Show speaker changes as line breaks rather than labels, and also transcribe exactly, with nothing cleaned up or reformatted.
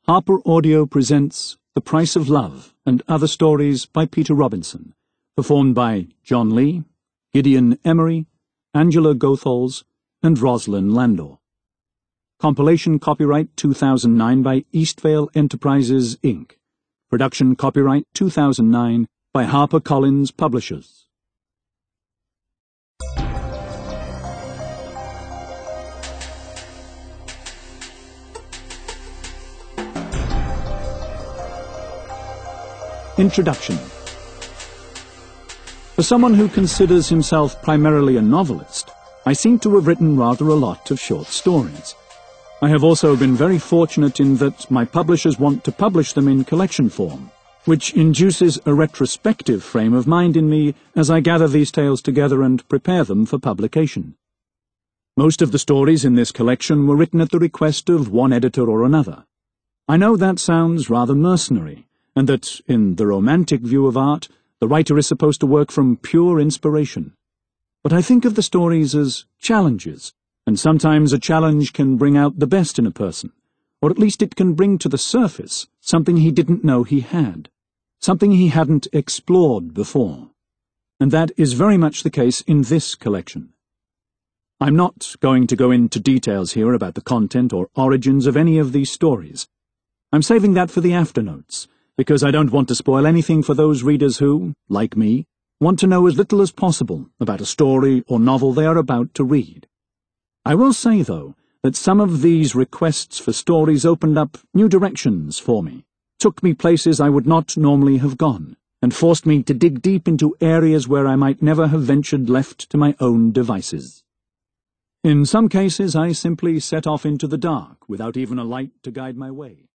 Harper Audio presents The Price of Love and Other Stories by Peter Robinson, performed by John Lee, Gideon Emery, Angela Gotholz, and Rosalind Landor. Compilation copyright two thousand nine by Eastvale Enterprises, Incorporated. Production copyright two thousand nine by HarperCollins Publishers. Introduction. For someone who considers himself primarily a novelist, I seem to have written rather a lot of short stories. I have also been very fortunate in that my publishers want to publish them in collection form, which induces a retrospective frame of mind in me as I gather these tales together and prepare them for publication. Most of the stories in this collection were written at the request of one editor or another. I know that sounds rather mercenary, and that, in the romantic view of art, the writer is supposed to work from pure inspiration. But I think of the stories as challenges, and sometimes a challenge can bring out the best in a person, or at least it can bring to the surface something he didn't know he had, something he hadn't explored before. And that is very much the case in this collection. I'm not going to go into details here about the content or origins of any of these stories. I'm saving that for the afternotes, because I don't want to spoil anything for those readers who, like me, want to know as little as possible about a story or novel they are about to read. I will say, though, that some of these requests for stories opened up new directions for me, took me places I would not normally have gone, and forced me to dig deep into areas where I might never have ventured left to my own devices. In some cases I simply set off into the dark without even a light to guide my way.